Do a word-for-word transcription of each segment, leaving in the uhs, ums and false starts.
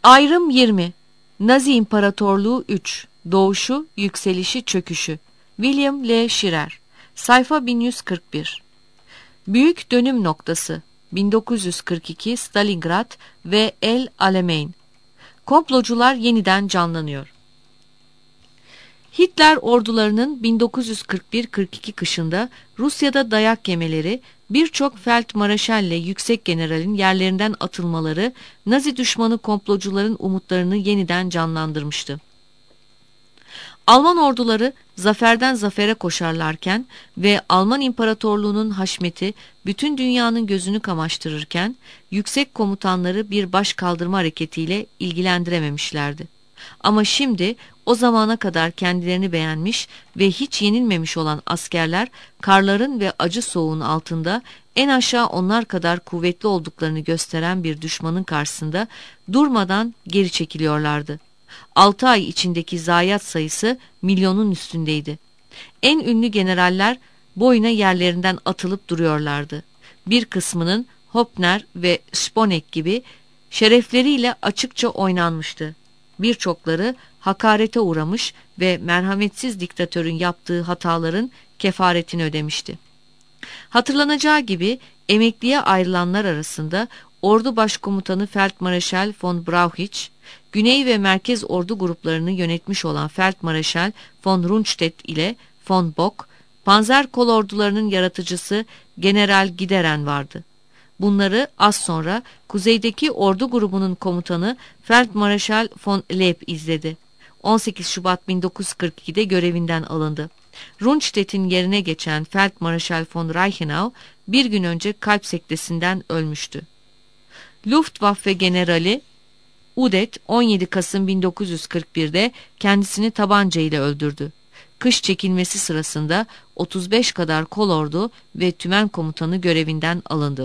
Ayrım yirmi. Nazi İmparatorluğu üç. Doğuşu, yükselişi, çöküşü. William L. Shirer. Sayfa bin yüz kırk bir. Büyük dönüm noktası. bin dokuz yüz kırk iki Stalingrad ve El Alamein. Komplocular yeniden canlanıyor. Hitler ordularının bin dokuz yüz kırk bir kırk iki kışında Rusya'da dayak yemeleri, birçok Feldmarşalle yüksek generalin yerlerinden atılmaları Nazi düşmanı komplocuların umutlarını yeniden canlandırmıştı. Alman orduları zaferden zafere koşarlarken ve Alman İmparatorluğu'nun haşmeti bütün dünyanın gözünü kamaştırırken yüksek komutanları bir baş kaldırma hareketiyle ilgilendirememişlerdi. Ama şimdi o zamana kadar kendilerini beğenmiş ve hiç yenilmemiş olan askerler karların ve acı soğuğun altında en aşağı onlar kadar kuvvetli olduklarını gösteren bir düşmanın karşısında durmadan geri çekiliyorlardı. Altı ay içindeki zayiat sayısı milyonun üstündeydi. En ünlü generaller boyuna yerlerinden atılıp duruyorlardı. Bir kısmının Hopner ve Sponek gibi şerefleriyle açıkça oynanmıştı. Birçokları hakarete uğramış ve merhametsiz diktatörün yaptığı hataların kefaretini ödemişti. Hatırlanacağı gibi emekliye ayrılanlar arasında Ordu Başkomutanı Feldmarschall von Brauchitsch, Güney ve Merkez Ordu gruplarını yönetmiş olan Feldmarschall von Rundstedt ile von Bock, Panzer Kolordularının yaratıcısı General Gideren vardı. Bunları az sonra kuzeydeki ordu grubunun komutanı Feldmarschall von Leeb izledi. on sekiz Şubat bin dokuz yüz kırk iki'de görevinden alındı. Rundstedt'in yerine geçen Feldmarschall von Reichenau bir gün önce kalp sektesinden ölmüştü. Luftwaffe Generali Udet on yedi Kasım bin dokuz yüz kırk bir'de kendisini tabanca ile öldürdü. Kış çekilmesi sırasında otuz beş kadar kolordu ve tümen komutanı görevinden alındı.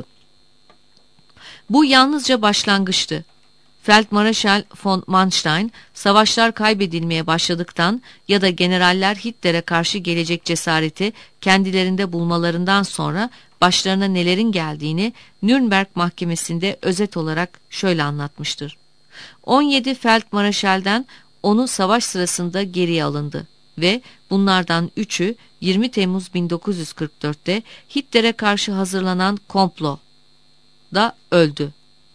Bu yalnızca başlangıçtı. Feldmarschall von Manstein, savaşlar kaybedilmeye başladıktan ya da generaller Hitler'e karşı gelecek cesareti kendilerinde bulmalarından sonra başlarına nelerin geldiğini Nürnberg mahkemesinde özet olarak şöyle anlatmıştır. on yedi Feldmarschall'den onu savaş sırasında geriye alındı ve bunlardan üçü yirmi Temmuz bin dokuz yüz kırk dört'te Hitler'e karşı hazırlanan komplo da öldü.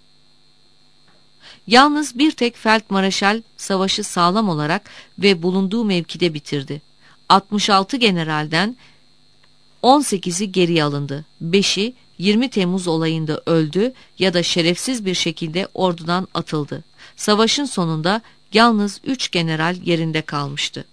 Yalnız bir tek Feldmarschall savaşı sağlam olarak ve bulunduğu mevkide bitirdi. altmış altı generalden on sekizi geriye alındı. beşi yirmi Temmuz olayında öldü ya da şerefsiz bir şekilde ordudan atıldı. Savaşın sonunda yalnız üç general yerinde kalmıştı.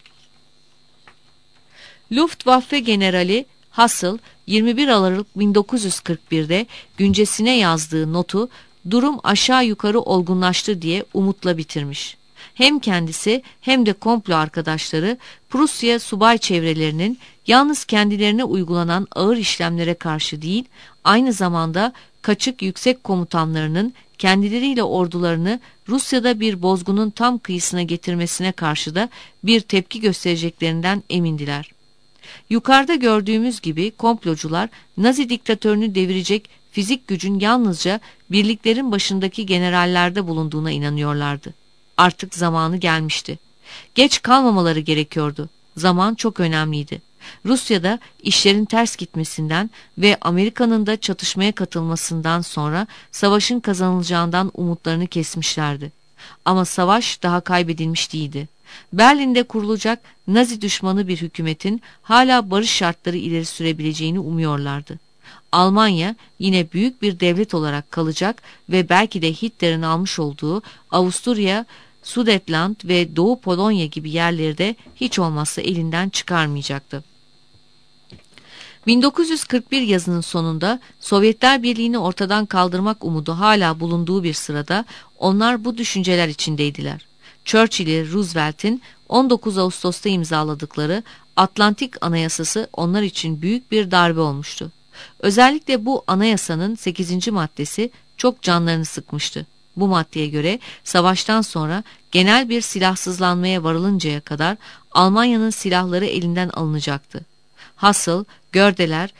Luftwaffe Generali Hassel yirmi bir Aralık bin dokuz yüz kırk bir'de güncesine yazdığı notu durum aşağı yukarı olgunlaştı diye umutla bitirmiş. Hem kendisi hem de komplo arkadaşları Prusya subay çevrelerinin yalnız kendilerine uygulanan ağır işlemlere karşı değil, aynı zamanda kaçık yüksek komutanlarının kendileriyle ordularını Rusya'da bir bozgunun tam kıyısına getirmesine karşı da bir tepki göstereceklerinden emindiler. Yukarıda gördüğümüz gibi komplocular Nazi diktatörünü devirecek fizik gücün yalnızca birliklerin başındaki generallerde bulunduğuna inanıyorlardı. Artık zamanı gelmişti. Geç kalmamaları gerekiyordu. Zaman çok önemliydi. Rusya'da işlerin ters gitmesinden ve Amerika'nın da çatışmaya katılmasından sonra savaşın kazanılacağından umutlarını kesmişlerdi. Ama savaş daha kaybedilmiş değildi. Berlin'de kurulacak Nazi düşmanı bir hükümetin hala barış şartları ileri sürebileceğini umuyorlardı. Almanya yine büyük bir devlet olarak kalacak ve belki de Hitler'in almış olduğu Avusturya, Sudetenland ve Doğu Polonya gibi yerleri de hiç olmazsa elinden çıkarmayacaktı. bin dokuz yüz kırk bir yazının sonunda Sovyetler Birliği'ni ortadan kaldırmak umudu hala bulunduğu bir sırada onlar bu düşünceler içindeydiler. Churchill ile Roosevelt'in on dokuz Ağustos'ta imzaladıkları Atlantik Anayasası onlar için büyük bir darbe olmuştu. Özellikle bu anayasanın sekizinci maddesi çok canlarını sıkmıştı. Bu maddeye göre savaştan sonra genel bir silahsızlanmaya varılıncaya kadar Almanya'nın silahları elinden alınacaktı. Hassel, Gördeler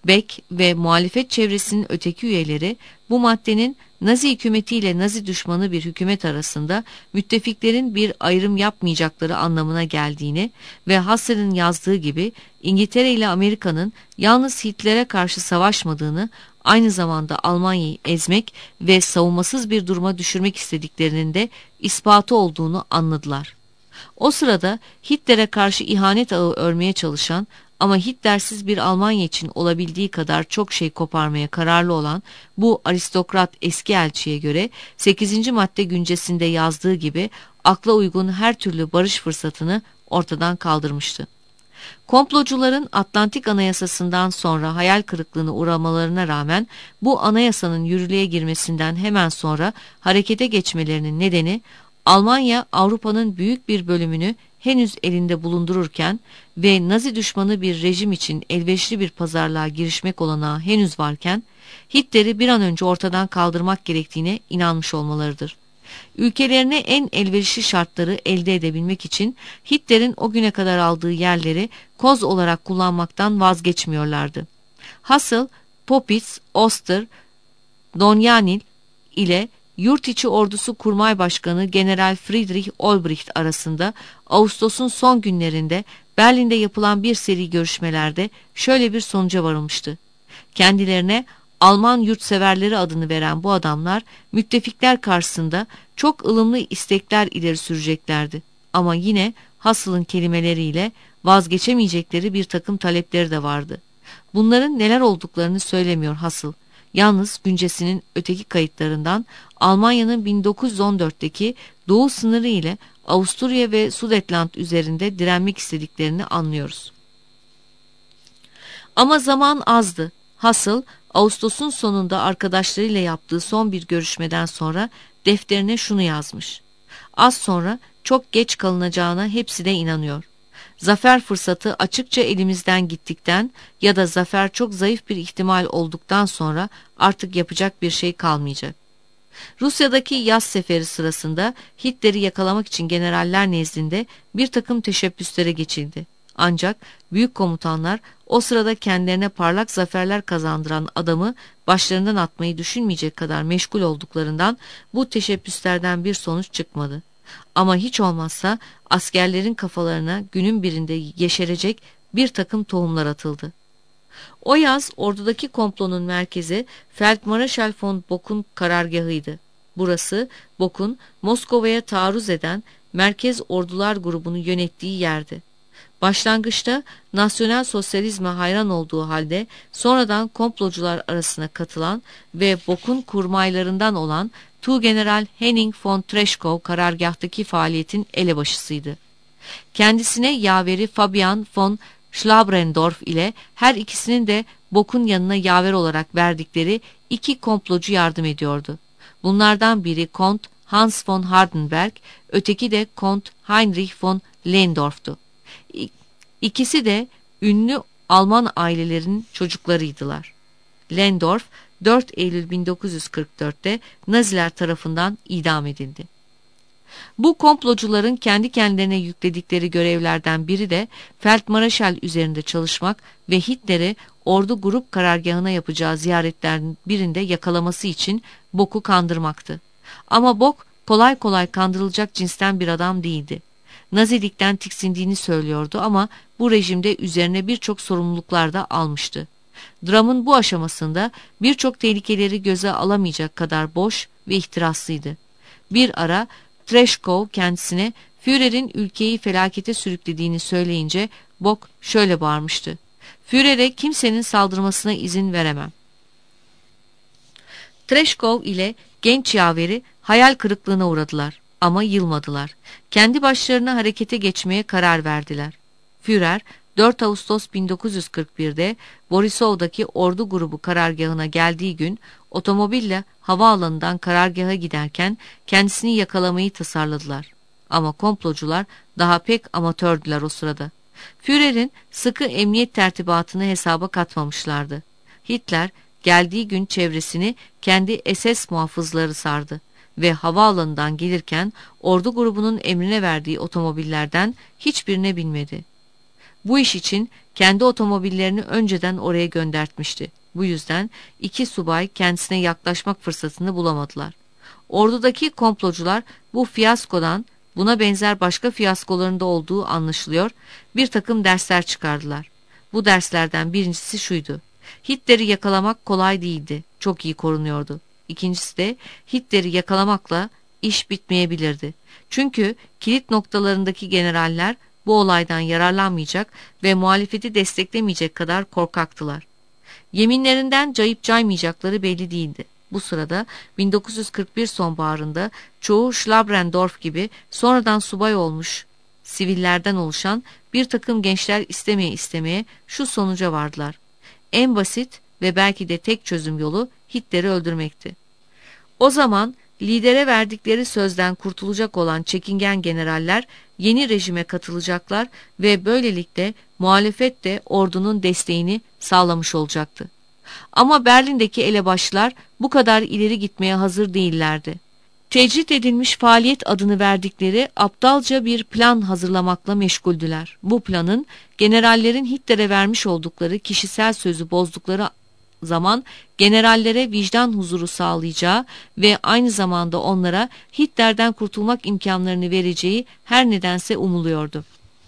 Beck ve muhalefet çevresinin öteki üyeleri bu maddenin Nazi hükümetiyle Nazi düşmanı bir hükümet arasında müttefiklerin bir ayrım yapmayacakları anlamına geldiğini ve Husserl'ın yazdığı gibi İngiltere ile Amerika'nın yalnız Hitler'e karşı savaşmadığını, aynı zamanda Almanya'yı ezmek ve savunmasız bir duruma düşürmek istediklerinin de ispatı olduğunu anladılar. O sırada Hitler'e karşı ihanet ağı örmeye çalışan ama Hitlersiz bir Almanya için olabildiği kadar çok şey koparmaya kararlı olan bu aristokrat eski elçiye göre sekizinci madde güncesinde yazdığı gibi akla uygun her türlü barış fırsatını ortadan kaldırmıştı. Komplocuların Atlantik Anayasası'ndan sonra hayal kırıklığına uğramalarına rağmen bu anayasanın yürürlüğe girmesinden hemen sonra harekete geçmelerinin nedeni Almanya Avrupa'nın büyük bir bölümünü henüz elinde bulundururken ve Nazi düşmanı bir rejim için elverişli bir pazarlığa girişmek olanağı henüz varken Hitler'i bir an önce ortadan kaldırmak gerektiğine inanmış olmalarıdır. Ülkelerine en elverişli şartları elde edebilmek için Hitler'in o güne kadar aldığı yerleri koz olarak kullanmaktan vazgeçmiyorlardı. Hasıl, Popitz, Oster, Donyanil ile Yurt içi Ordusu Kurmay Başkanı General Friedrich Olbricht arasında Ağustos'un son günlerinde Berlin'de yapılan bir seri görüşmelerde şöyle bir sonuca varılmıştı. Kendilerine Alman yurtseverleri adını veren bu adamlar müttefikler karşısında çok ılımlı istekler ileri süreceklerdi. Ama yine Hassel'ın kelimeleriyle vazgeçemeyecekleri bir takım talepleri de vardı. Bunların neler olduklarını söylemiyor Hassel. Yalnız güncesinin öteki kayıtlarından Almanya'nın bin dokuz yüz on dörtteki doğu sınırı ile Avusturya ve Sudetland üzerinde direnmek istediklerini anlıyoruz. Ama zaman azdı. Hassel, Ağustos'un sonunda arkadaşlarıyla yaptığı son bir görüşmeden sonra defterine şunu yazmış. Az sonra çok geç kalınacağına hepsi de inanıyor. Zafer fırsatı açıkça elimizden gittikten ya da zafer çok zayıf bir ihtimal olduktan sonra artık yapacak bir şey kalmayacak. Rusya'daki yaz seferi sırasında Hitler'i yakalamak için generaller nezdinde bir takım teşebbüslere geçildi. Ancak büyük komutanlar o sırada kendilerine parlak zaferler kazandıran adamı başlarından atmayı düşünmeyecek kadar meşgul olduklarından bu teşebbüslerden bir sonuç çıkmadı. Ama hiç olmazsa askerlerin kafalarına günün birinde yeşerecek bir takım tohumlar atıldı. O yaz ordudaki komplonun merkezi Feldmarschall von Bock'un karargahıydı. Burası Bock'un Moskova'ya taarruz eden Merkez Ordular grubunu yönettiği yerdi. Başlangıçta nasyonel sosyalizme hayran olduğu halde sonradan komplocular arasına katılan ve Bock'un kurmaylarından olan Tuğgeneral Henning von Treschkow karargahtaki faaliyetin elebaşısıydı. Kendisine yaveri Fabian von Schlabrendorf ile her ikisinin de Bock'un yanına yaver olarak verdikleri iki komplocu yardım ediyordu. Bunlardan biri Kont Hans von Hardenberg, öteki de Kont Heinrich von Lehndorf'tu. İkisi de ünlü Alman ailelerin çocuklarıydılar. Lehndorf dört Eylül bin dokuz yüz kırk dörtte Naziler tarafından idam edildi. Bu komplocuların kendi kendilerine yükledikleri görevlerden biri de Feldmarschall üzerinde çalışmak ve Hitler'i ordu grup karargahına yapacağı ziyaretlerin birinde yakalaması için Bock'u kandırmaktı. Ama Bock kolay kolay kandırılacak cinsten bir adam değildi. Nazilikten tiksindiğini söylüyordu ama bu rejimde üzerine birçok sorumluluklar da almıştı. Dramın bu aşamasında birçok tehlikeleri göze alamayacak kadar boş ve ihtiraslıydı. Bir ara Treschkow kendisine Führer'in ülkeyi felakete sürüklediğini söyleyince Bock şöyle bağırmıştı. Führer'e kimsenin saldırmasına izin veremem. Treschkow ile genç yaveri hayal kırıklığına uğradılar ama yılmadılar. Kendi başlarına harekete geçmeye karar verdiler. Führer dört Ağustos bin dokuz yüz kırk birde Borisov'daki ordu grubu karargahına geldiği gün otomobille havaalanından karargaha giderken kendisini yakalamayı tasarladılar. Ama komplocular daha pek amatördüler o sırada. Führer'in sıkı emniyet tertibatını hesaba katmamışlardı. Hitler geldiği gün çevresini kendi S S muhafızları sardı ve havaalanından gelirken ordu grubunun emrine verdiği otomobillerden hiçbirine binmedi. Bu iş için kendi otomobillerini önceden oraya göndertmişti. Bu yüzden iki subay kendisine yaklaşmak fırsatını bulamadılar. Ordudaki komplocular bu fiyaskodan, buna benzer başka fiyaskoların da olduğu anlaşılıyor, bir takım dersler çıkardılar. Bu derslerden birincisi şuydu: Hitler'i yakalamak kolay değildi, çok iyi korunuyordu. İkincisi de Hitler'i yakalamakla iş bitmeyebilirdi. Çünkü kilit noktalarındaki generaller bu olaydan yararlanmayacak ve muhalefeti desteklemeyecek kadar korkaktılar. Yeminlerinden cayıp caymayacakları belli değildi. Bu sırada bin dokuz yüz kırk bir sonbaharında çoğu Schlabrendorf gibi sonradan subay olmuş sivillerden oluşan bir takım gençler istemeye istemeye şu sonuca vardılar: En basit ve belki de tek çözüm yolu Hitler'i öldürmekti. O zaman lidere verdikleri sözden kurtulacak olan çekingen generaller yeni rejime katılacaklar ve böylelikle muhalefet de ordunun desteğini sağlamış olacaktı. Ama Berlin'deki elebaşlar bu kadar ileri gitmeye hazır değillerdi. Tecrit edilmiş faaliyet adını verdikleri aptalca bir plan hazırlamakla meşguldüler. Bu planın generallerin Hitler'e vermiş oldukları kişisel sözü bozdukları zaman generallere vicdan huzuru sağlayacağı ve aynı zamanda onlara Hitler'den kurtulmak imkanlarını vereceği her nedense umuluyordu.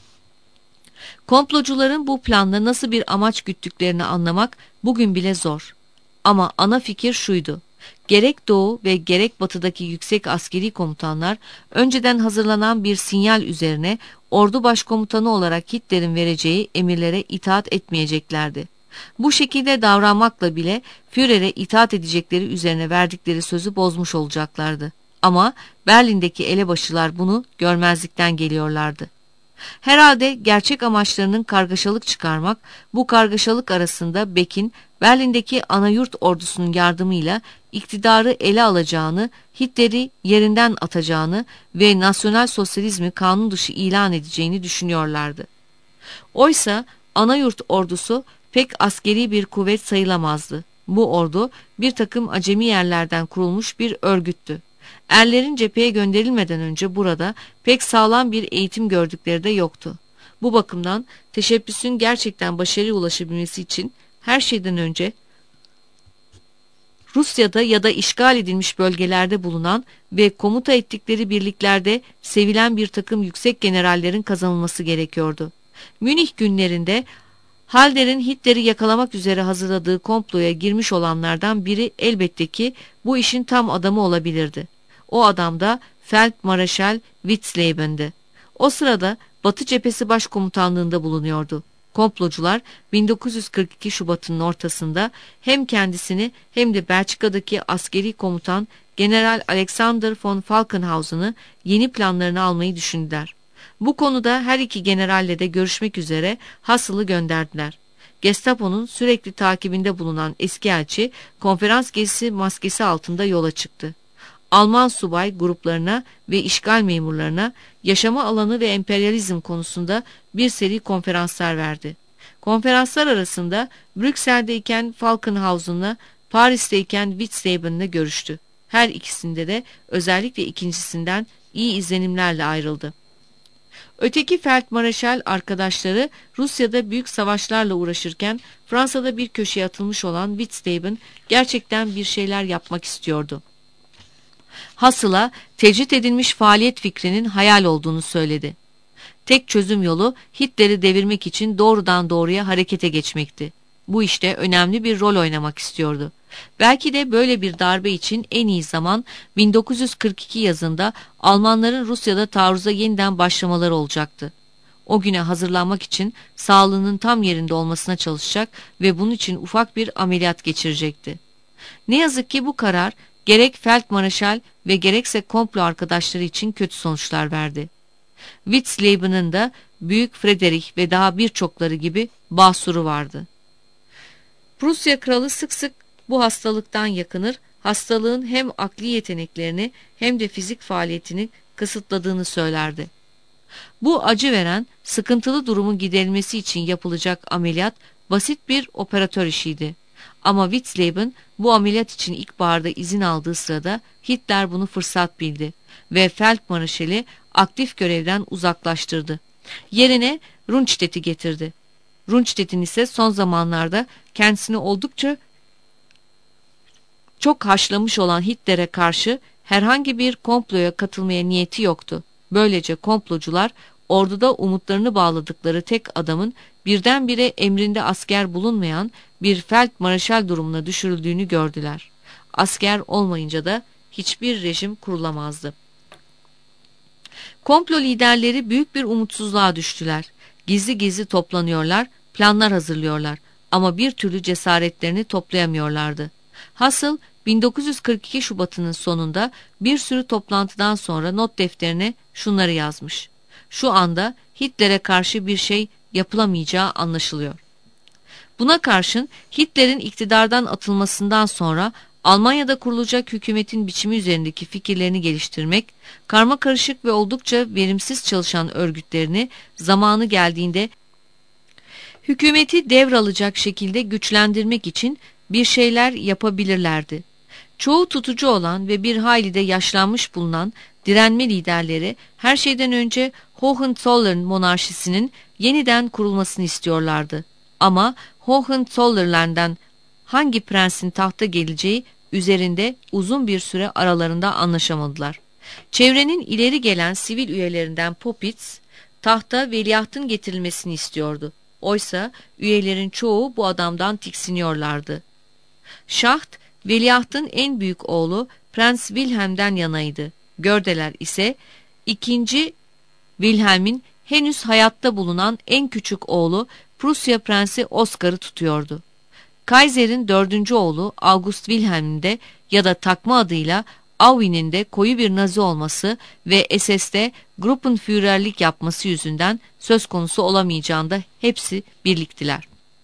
Komplocuların bu planla nasıl bir amaç güttüklerini anlamak bugün bile zor. Ama ana fikir şuydu: Gerek doğu ve gerek batıdaki yüksek askeri komutanlar önceden hazırlanan bir sinyal üzerine ordu başkomutanı olarak Hitler'in vereceği emirlere itaat etmeyeceklerdi. Bu şekilde davranmakla bile Führer'e itaat edecekleri üzerine verdikleri sözü bozmuş olacaklardı. Ama Berlin'deki elebaşılar bunu görmezlikten geliyorlardı. Herhalde gerçek amaçlarının kargaşalık çıkarmak, bu kargaşalık arasında Beck'in Berlin'deki anayurt ordusunun yardımıyla iktidarı ele alacağını, Hitler'i yerinden atacağını ve nasyonal sosyalizmi kanun dışı ilan edeceğini düşünüyorlardı. Oysa anayurt ordusu pek askeri bir kuvvet sayılamazdı. Bu ordu bir takım acemi yerlerden kurulmuş bir örgüttü. Erlerin cepheye gönderilmeden önce burada pek sağlam bir eğitim gördükleri de yoktu. Bu bakımdan teşebbüsün gerçekten başarıya ulaşabilmesi için her şeyden önce Rusya'da ya da işgal edilmiş bölgelerde bulunan ve komuta ettikleri birliklerde sevilen bir takım yüksek generallerin kazanılması gerekiyordu. Münih günlerinde Halder'in Hitler'i yakalamak üzere hazırladığı komploya girmiş olanlardan biri elbette ki bu işin tam adamı olabilirdi. O adam da Feldmarschall Witzleben'di. O sırada Batı Cephesi Başkomutanlığında bulunuyordu. Komplocular bin dokuz yüz kırk iki Şubat'ının ortasında hem kendisini hem de Belçika'daki askeri komutan General Alexander von Falkenhausen'ı yeni planlarını almayı düşündüler. Bu konuda her iki generalle de görüşmek üzere Hassel'ı gönderdiler. Gestapo'nun sürekli takibinde bulunan eski elçi konferans gezisi maskesi altında yola çıktı. Alman subay gruplarına ve işgal memurlarına yaşama alanı ve emperyalizm konusunda bir seri konferanslar verdi. Konferanslar arasında Brüksel'deyken Falkenhausen'la, Paris'teyken Witzleben'le görüştü. Her ikisinde de özellikle ikincisinden iyi izlenimlerle ayrıldı. Öteki Feldmarschall arkadaşları Rusya'da büyük savaşlarla uğraşırken Fransa'da bir köşeye atılmış olan Witzleben gerçekten bir şeyler yapmak istiyordu. Hassel'a tecrit edilmiş faaliyet fikrinin hayal olduğunu söyledi. Tek çözüm yolu Hitler'i devirmek için doğrudan doğruya harekete geçmekti. Bu işte önemli bir rol oynamak istiyordu. Belki de böyle bir darbe için en iyi zaman bin dokuz yüz kırk iki yazında Almanların Rusya'da taarruza yeniden başlamaları olacaktı. O güne hazırlanmak için sağlığının tam yerinde olmasına çalışacak ve bunun için ufak bir ameliyat geçirecekti. Ne yazık ki bu karar gerek Feldmarschall ve gerekse komplo arkadaşları için kötü sonuçlar verdi. Witzleben'in de Büyük Frederick ve daha birçokları gibi basuru vardı. Prusya kralı sık sık bu hastalıktan yakınır, hastalığın hem akli yeteneklerini hem de fizik faaliyetini kısıtladığını söylerdi. Bu acı veren, sıkıntılı durumun giderilmesi için yapılacak ameliyat basit bir operatör işiydi. Ama Witzleben bu ameliyat için ilkbaharda izin aldığı sırada Hitler bunu fırsat bildi ve Feldmarschall'i aktif görevden uzaklaştırdı. Yerine Rundstedt'i getirdi. Rundstedt'in ise son zamanlarda kendisini oldukça çok haşlamış olan Hitler'e karşı herhangi bir komploya katılmaya niyeti yoktu. Böylece komplocular orduda umutlarını bağladıkları tek adamın birdenbire emrinde asker bulunmayan bir feldmarşal durumuna düşürüldüğünü gördüler. Asker olmayınca da hiçbir rejim kurulamazdı. Komplo liderleri büyük bir umutsuzluğa düştüler. Gizli gizli toplanıyorlar, planlar hazırlıyorlar ama bir türlü cesaretlerini toplayamıyorlardı. Hasıl bin dokuz yüz kırk iki Şubat'ının sonunda bir sürü toplantıdan sonra not defterine şunları yazmış. Şu anda Hitler'e karşı bir şey yapılamayacağı anlaşılıyor. Buna karşın Hitler'in iktidardan atılmasından sonra Almanya'da kurulacak hükümetin biçimi üzerindeki fikirlerini geliştirmek, karmakarışık ve oldukça verimsiz çalışan örgütlerini zamanı geldiğinde hükümeti devralacak şekilde güçlendirmek için bir şeyler yapabilirlerdi. Çoğu tutucu olan ve bir hayli de yaşlanmış bulunan direnme liderleri her şeyden önce Hohenzollern monarşisinin yeniden kurulmasını istiyorlardı. Ama Hohenzollern'den hangi prensin tahta geleceği üzerinde uzun bir süre aralarında anlaşamadılar. Çevrenin ileri gelen sivil üyelerinden Popitz, tahta veliahtın getirilmesini istiyordu. Oysa üyelerin çoğu bu adamdan tiksiniyorlardı. Schacht, veliahtın en büyük oğlu Prens Wilhelm'den yanaydı. Gördeler ise ikinci Wilhelm'in henüz hayatta bulunan en küçük oğlu Prusya Prensi Oscar'ı tutuyordu. Kaiser'in dördüncü oğlu August Wilhelm'in de ya da takma adıyla Auwin'in de koyu bir Nazi olması ve S S'de Gruppenführerlik yapması yüzünden söz konusu olamayacağında hepsi birliktiler.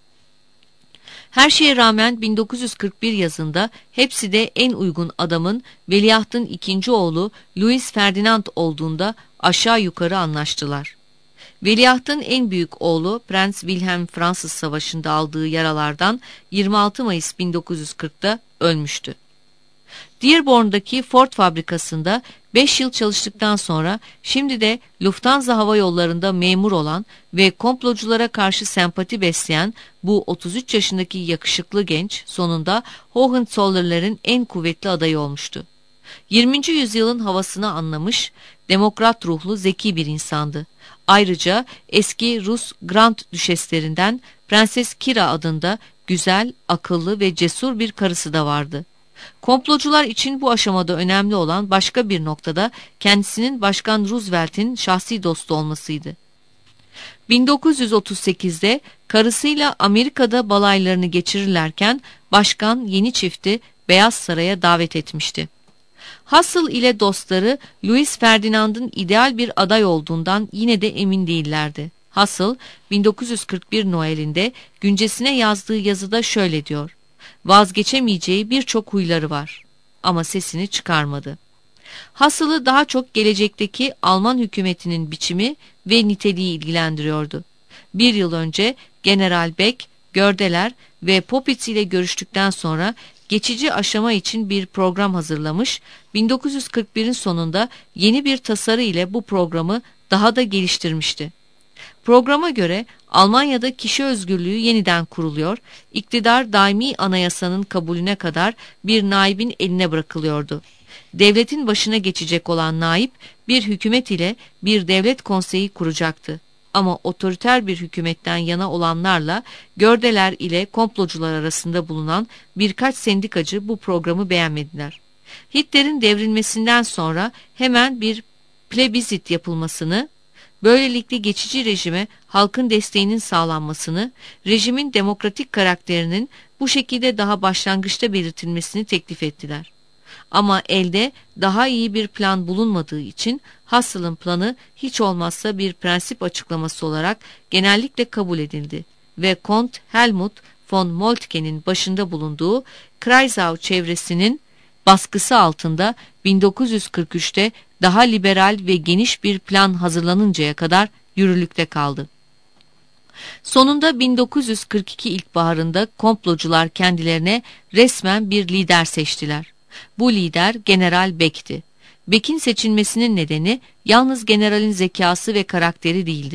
Her şeye rağmen bin dokuz yüz kırk bir yazında hepsi de en uygun adamın veliahtın ikinci oğlu Louis Ferdinand olduğunda aşağı yukarı anlaştılar. Veliahtın en büyük oğlu Prens Wilhelm Fransız Savaşı'nda aldığı yaralardan yirmi altı Mayıs bin dokuz yüz kırk'ta ölmüştü. Dearborn'daki Ford fabrikasında beş yıl çalıştıktan sonra şimdi de Lufthansa Hava Yolları'nda memur olan ve komploculara karşı sempati besleyen bu otuz üç yaşındaki yakışıklı genç sonunda Hohenzollern'lerin en kuvvetli adayı olmuştu. yirminci yüzyılın havasını anlamış, demokrat ruhlu zeki bir insandı. Ayrıca eski Rus Grand Düşeslerinden Prenses Kira adında güzel, akıllı ve cesur bir karısı da vardı. Komplocular için bu aşamada önemli olan başka bir noktada kendisinin Başkan Roosevelt'in şahsi dostu olmasıydı. bin dokuz yüz otuz sekiz'de karısıyla Amerika'da balaylarını geçirirlerken başkan yeni çifti Beyaz Saray'a davet etmişti. Hasıl ile dostları Louis Ferdinand'ın ideal bir aday olduğundan yine de emin değillerdi. Hasıl bin dokuz yüz kırk bir Noel'inde güncesine yazdığı yazıda şöyle diyor: "Vazgeçemeyeceği birçok huyları var." Ama sesini çıkarmadı. Hasıl'ı daha çok gelecekteki Alman hükümetinin biçimi ve niteliği ilgilendiriyordu. Bir yıl önce General Beck, Gördeler ve Popitz ile görüştükten sonra geçici aşama için bir program hazırlamış, bin dokuz yüz kırk bir'in sonunda yeni bir tasarı ile bu programı daha da geliştirmişti. Programa göre Almanya'da kişi özgürlüğü yeniden kuruluyor, iktidar daimi anayasanın kabulüne kadar bir naibin eline bırakılıyordu. Devletin başına geçecek olan naip bir hükümet ile bir devlet konseyi kuracaktı. Ama otoriter bir hükümetten yana olanlarla Gördeler ile komplocular arasında bulunan birkaç sendikacı bu programı beğenmediler. Hitler'in devrilmesinden sonra hemen bir plebissit yapılmasını, böylelikle geçici rejime halkın desteğinin sağlanmasını, rejimin demokratik karakterinin bu şekilde daha başlangıçta belirtilmesini teklif ettiler. Ama elde daha iyi bir plan bulunmadığı için Hassel'ın planı hiç olmazsa bir prensip açıklaması olarak genellikle kabul edildi ve Kont Helmut von Moltke'nin başında bulunduğu Kreisau çevresinin baskısı altında bin dokuz yüz kırk üç'te daha liberal ve geniş bir plan hazırlanıncaya kadar yürürlükte kaldı. Sonunda bin dokuz yüz kırk iki ilkbaharında komplocular kendilerine resmen bir lider seçtiler. Bu lider General Beck'ti. Beck'in seçilmesinin nedeni yalnız generalin zekası ve karakteri değildi.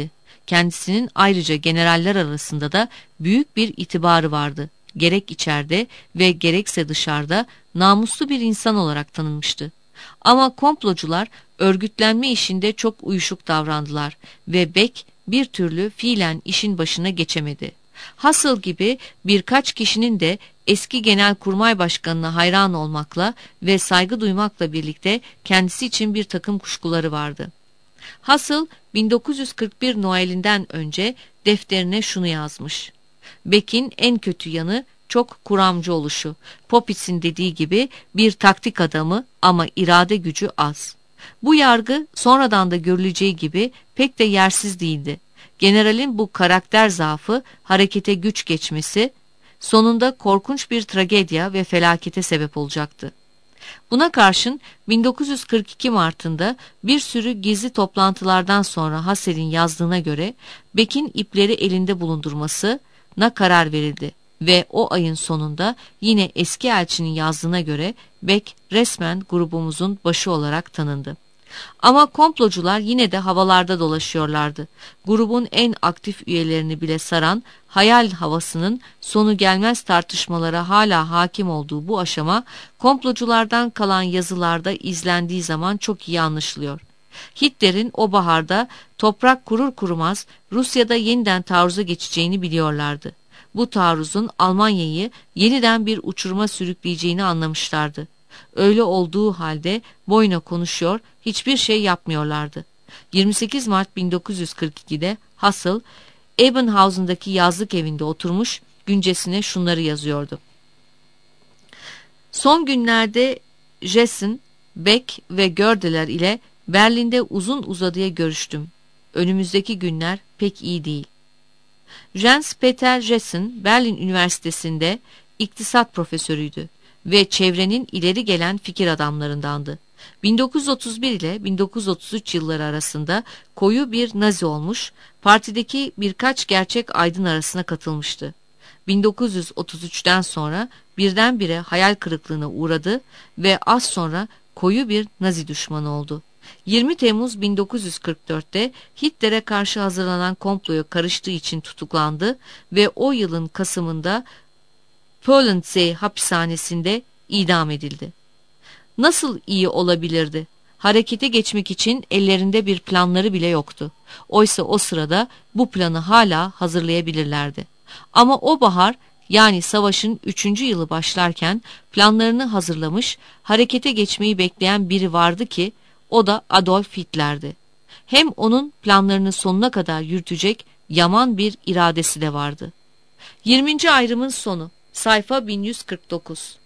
kendisinin ayrıca generaller arasında da büyük bir itibarı vardı. Gerek içeride ve gerekse dışarıda namuslu bir insan olarak tanınmıştı. Ama komplocular örgütlenme işinde çok uyuşuk davrandılar ve Beck bir türlü fiilen işin başına geçemedi. Hussel gibi birkaç kişinin de eski Genelkurmay Başkanı'na hayran olmakla ve saygı duymakla birlikte kendisi için bir takım kuşkuları vardı. Hussel bin dokuz yüz kırk bir Noel'inden önce defterine şunu yazmış: Beck'in en kötü yanı çok kuramcı oluşu. Popitz'in dediği gibi bir taktik adamı ama irade gücü az. Bu yargı sonradan da görüleceği gibi pek de yersiz değildi. Generalin bu karakter zaafı, harekete güç geçmesi sonunda korkunç bir tragedya ve felakete sebep olacaktı. Buna karşın bin dokuz yüz kırk iki Mart'ında bir sürü gizli toplantılardan sonra Hussel'in yazdığına göre Beck'in ipleri elinde bulundurmasına karar verildi ve o ayın sonunda yine eski elçinin yazdığına göre Beck resmen grubumuzun başı olarak tanındı. Ama komplocular yine de havalarda dolaşıyorlardı. Grubun en aktif üyelerini bile saran hayal havasının sonu gelmez tartışmalara hala hakim olduğu bu aşama komploculardan kalan yazılarda izlendiği zaman çok iyi anlaşılıyor. Hitler'in o baharda toprak kurur kurumaz Rusya'da yeniden taarruza geçeceğini biliyorlardı. Bu taarruzun Almanya'yı yeniden bir uçuruma sürükleyeceğini anlamışlardı. Öyle olduğu halde boyuna konuşuyor, hiçbir şey yapmıyorlardı. yirmi sekiz Mart bin dokuz yüz kırk iki'de Hussel, Ebenhausen'daki yazlık evinde oturmuş güncesine şunları yazıyordu: Son günlerde Jessen, Beck ve Gördeler ile Berlin'de uzun uzadıya görüştüm. Önümüzdeki günler pek iyi değil. Jens Peter Jessen, Berlin Üniversitesi'nde iktisat profesörüydü ve çevrenin ileri gelen fikir adamlarındandı. bin dokuz yüz otuz bir ile bin dokuz yüz otuz üç yılları arasında koyu bir Nazi olmuş, partideki birkaç gerçek aydın arasına katılmıştı. bin dokuz yüz otuz üç'ten sonra birdenbire hayal kırıklığına uğradı ve az sonra koyu bir Nazi düşmanı oldu. yirmi Temmuz bin dokuz yüz kırk dört'te Hitler'e karşı hazırlanan komploya karıştığı için tutuklandı ve o yılın Kasım'ında Polensee hapishanesinde idam edildi. Nasıl iyi olabilirdi? Harekete geçmek için ellerinde bir planları bile yoktu. Oysa o sırada bu planı hala hazırlayabilirlerdi. Ama o bahar, yani savaşın üçüncü yılı başlarken planlarını hazırlamış, harekete geçmeyi bekleyen biri vardı ki o da Adolf Hitler'di. Hem onun planlarını sonuna kadar yürütecek yaman bir iradesi de vardı. yirminci ayrımın sonu. Sayfa bin yüz kırk dokuz.